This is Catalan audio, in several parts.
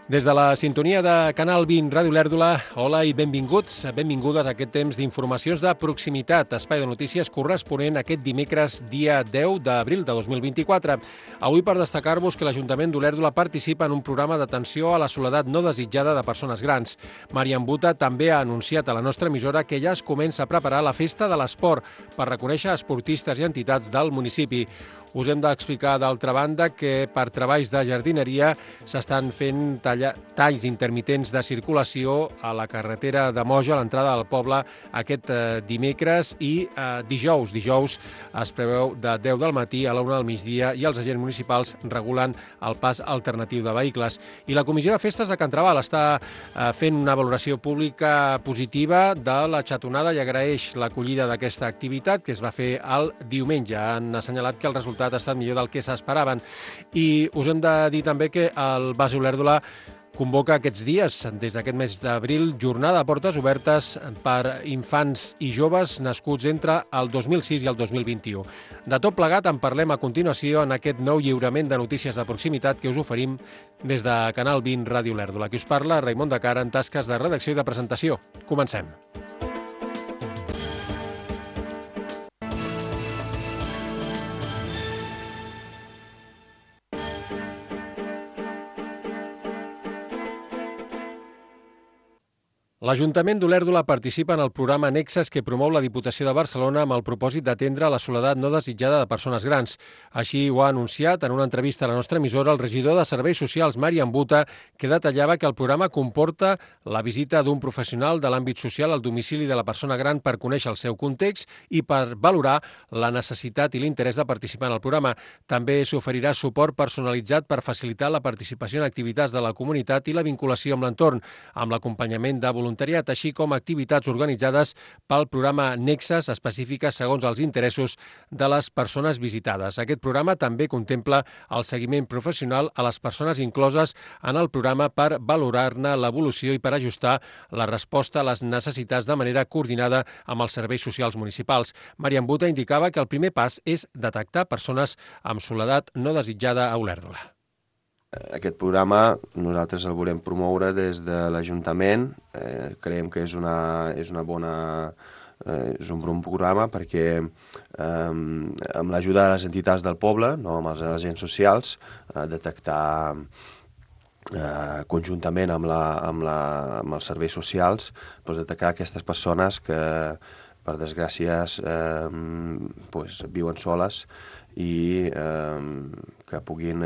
Des de la sintonia de Canal 20 Ràdio Olèrdola, hola i benvinguts, benvingudes a aquest temps d'informacions de proximitat, espai de notícies corresponent aquest dimecres, dia 10 d'abril de 2024. Avui per destacar-vos que l'Ajuntament d'Olèrdola participa en un programa d'atenció a la soledat no desitjada de persones grans. Marian Buta també ha anunciat a la nostra emissora que ja es comença a preparar la Festa de l'Esport per reconèixer esportistes i entitats del municipi. Us hem d'explicar, d'altra banda, que per treballs de jardineria s'estan fent talls intermitents de circulació a la carretera de Moja, a l'entrada del poble, aquest dimecres i dijous. Dijous es preveu de 10 del matí a la 1 del migdia i els agents municipals regulen el pas alternatiu de vehicles. I la Comissió de Festes de Can Trabal està fent una valoració pública positiva de la xatonada i agraeix l'acollida d'aquesta activitat que es va fer el diumenge. Han assenyalat que el resultat ha estat millor del que s'esperaven. I us hem de dir també que el Base Olèrdola convoca aquests dies, des d'aquest mes d'abril, jornada a portes obertes per infants i joves nascuts entre el 2006 i el 2021. De tot plegat en parlem a continuació en aquest nou lliurament de notícies de proximitat que us oferim des de Canal 20 Ràdio Olèrdola. Qui us parla, Raimon de Cara, en tasques de redacció i de presentació. Comencem. L'Ajuntament d'Olèrdola participa en el programa Nexes que promou la Diputació de Barcelona amb el propòsit d'atendre la soledat no desitjada de persones grans. Així ho ha anunciat en una entrevista a la nostra emissora el regidor de Serveis Socials, Marian Buta, que detallava que el programa comporta la visita d'un professional de l'àmbit social al domicili de la persona gran per conèixer el seu context i per valorar la necessitat i l'interès de participar en el programa. També s'oferirà suport personalitzat per facilitar la participació en activitats de la comunitat i la vinculació amb l'entorn, amb l'acompanyament de voluntariat, així com activitats organitzades pel programa Nexes específiques segons els interessos de les persones visitades. Aquest programa també contempla el seguiment professional a les persones incloses en el programa per valorar-ne l'evolució i per ajustar la resposta a les necessitats de manera coordinada amb els serveis socials municipals. Marian Buta indicava que el primer pas és detectar persones amb soledat no desitjada a Olèrdola. Aquest programa nosaltres el volem promoure des de l'Ajuntament. Creiem que és un bon programa perquè amb l'ajuda de les entitats del poble, no, amb els agents socials, detectar conjuntament amb els serveis socials, doncs detectar aquestes persones que per desgràcia viuen soles i que puguin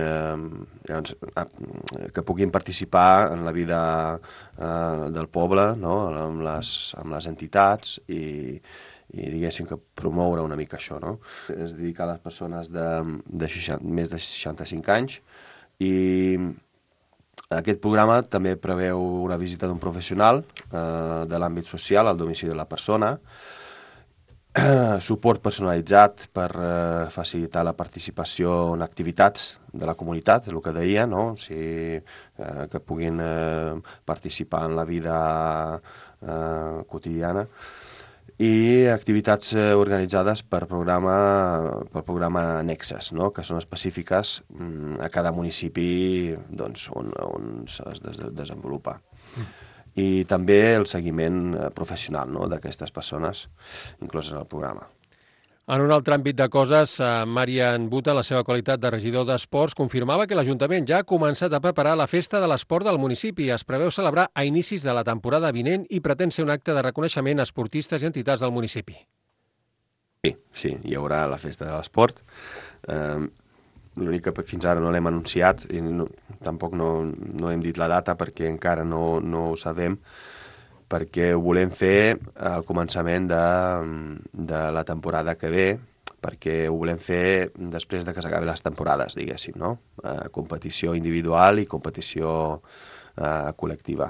participar en la vida del poble, no? amb les entitats i diguéssim que promoure una mica això. No? Es dedica a les persones de més de 65 anys i aquest programa també preveu una visita d'un professional de l'àmbit social al domicili de la persona, suport personalitzat per facilitar la participació en activitats de la comunitat, és el que deia, no? O sigui, que puguin participar en la vida quotidiana i activitats organitzades per programa Nexes, no? Que són específiques a cada municipi doncs, on es desenvolupa. I també el seguiment professional, no? D'aquestes persones incloses al programa. En un altre àmbit de coses, Marian Buta, en la seva qualitat de regidor d'Esports, confirmava que l'Ajuntament ja ha començat a preparar la Festa de l'Esport del municipi. Es preveu celebrar a inicis de la temporada vinent i pretén ser un acte de reconeixement a esportistes i entitats del municipi. Sí, hi haurà la Festa de l'Esport. L'únic que fins ara no l'hem anunciat i tampoc no hem dit la data perquè encara no ho sabem, perquè ho volem fer al començament de la temporada que ve, perquè ho volem fer després de que s'acabi les temporades, diguéssim, no? Competició individual i competició col·lectiva.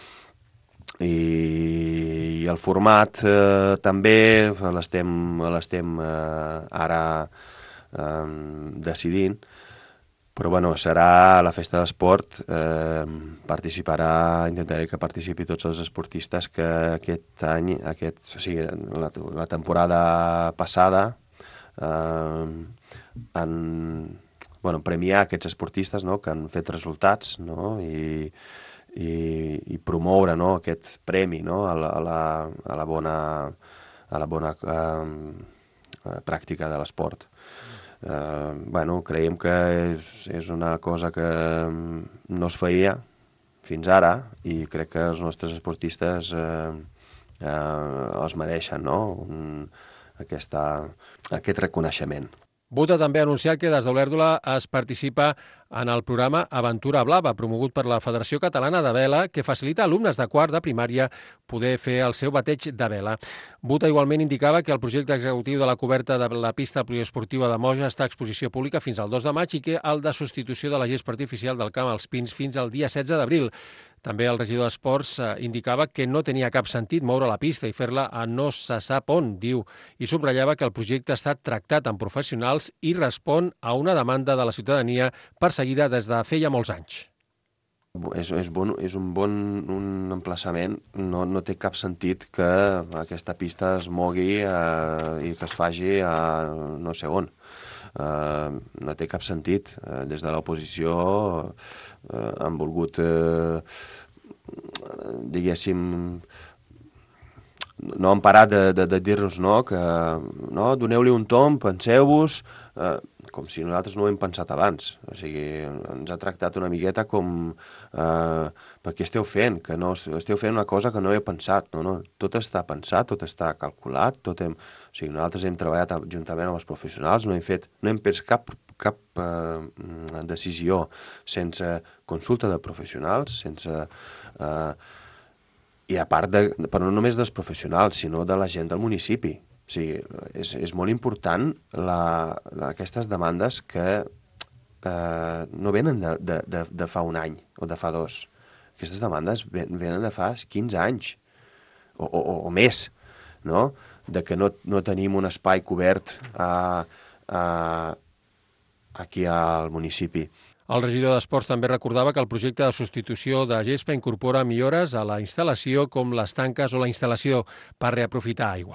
I el format també l'estem ara decidint, però bueno, serà la Festa de l'Esport, intentaré que participi tots els esportistes que aquest any, la temporada passada han premiar aquests esportistes, no?, que han fet resultats, no?, i promoure, no?, aquest premi, no?, a la bona pràctica de l'esport. Creiem que és una cosa que no es feia fins ara i crec que els nostres esportistes els mereixen, no?, aquest reconeixement. Buta també ha anunciat que des d'Olèrdola es participa en el programa Aventura Blava, promogut per la Federació Catalana de Vela, que facilita a alumnes de quart de primària poder fer el seu bateig de vela. Buta igualment indicava que el projecte executiu de la coberta de la pista poliesportiva de Moja està a exposició pública fins al 2 de maig i que el de substitució de la gespa artificial del Camp als Pins fins al dia 16 d'abril. També el regidor d'Esports indicava que no tenia cap sentit moure la pista i fer-la a no se sap on, diu, i subratllava que el projecte ha estat tractat amb professionals i respon a una demanda de la ciutadania perseguida des de feia molts anys. És un bon emplaçament, no té cap sentit que aquesta pista es mogui i que es faci a no sé on. No té cap sentit. Des de l'oposició han volgut, diguéssim, no han parat de dir-nos que no, doneu-li un tomb, penseu-vos, com si nosaltres no ho hem pensat abans. O sigui, ens ha tractat una miqueta com per què esteu fent, que no esteu fent una cosa que no heu pensat. No, tot està pensat, tot està calculat, o sigui, nosaltres hem treballat juntament amb els professionals, no hem pres cap decisió sense consulta de professionals, i a part però no només dels professionals, sinó de la gent del municipi. O sigui, és molt important aquestes demandes que no venen de fa un any o de fa 2. Aquestes demandes venen de fa 15 anys o més, no?, de que no tenim un espai cobert aquí al municipi. El regidor d'Esports també recordava que el projecte de substitució de gespa incorpora millores a la instal·lació com les tanques o la instal·lació per reaprofitar aigua.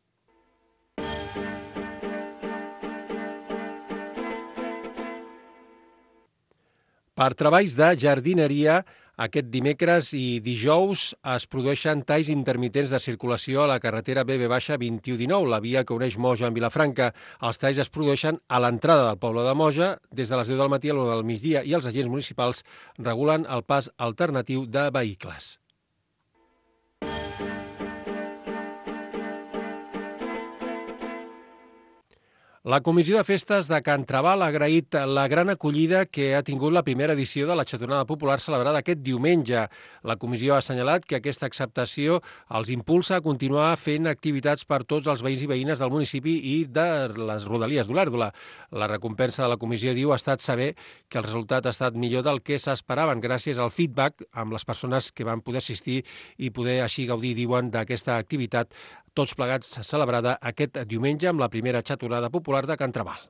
Per treballs de jardineria, aquest dimecres i dijous es produeixen talls intermitents de circulació a la carretera BB-2119, la via que uneix Moja amb Vilafranca. Els talls es produeixen a l'entrada del poble de Moja des de les 10 del matí a l'1 del migdia i els agents municipals regulen el pas alternatiu de vehicles. La Comissió de Festes de Can Trabal ha agraït la gran acollida que ha tingut la primera edició de la Xatonada Popular celebrada aquest diumenge. La comissió ha assenyalat que aquesta acceptació els impulsa a continuar fent activitats per tots els veïns i veïnes del municipi i de les rodalies d'Olèrdola. La recompensa de la comissió, diu, ha estat saber que el resultat ha estat millor del que s'esperaven gràcies al feedback amb les persones que van poder assistir i poder així gaudir, diuen, d'aquesta activitat tots plegats celebrada aquest diumenge amb la primera xatonada popular de Can Trabal.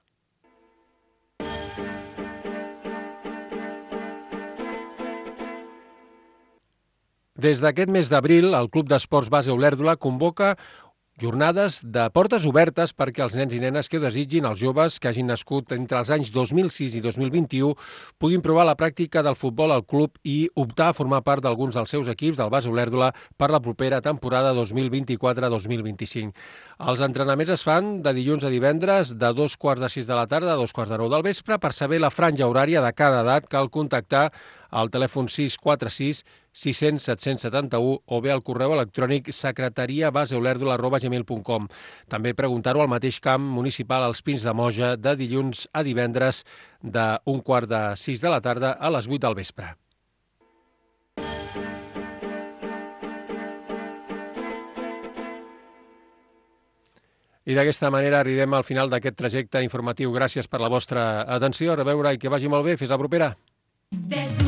Des d'aquest mes d'abril, el Club d'Esports Base Olèrdola convoca jornades de portes obertes perquè els nens i nenes que ho desitgin, els joves que hagin nascut entre els anys 2006 i 2021, puguin provar la pràctica del futbol al club i optar a formar part d'alguns dels seus equips del Base Olèrdola per la propera temporada 2024-2025. Els entrenaments es fan de dilluns a divendres de 5:45 de la tarda a 5:45 del vespre. Per saber la franja horària de cada edat cal contactar al telèfon 646 600 771 o bé al correu electrònic secretariabaseolèrdola@gmail.com. També preguntar-ho al mateix camp municipal als Pins de Moja de dilluns a divendres de 5:45 de la tarda a les 8 del vespre. I d'aquesta manera arribem al final d'aquest trajecte informatiu. Gràcies per la vostra atenció. A reveure i que vagi molt bé. Fins la propera.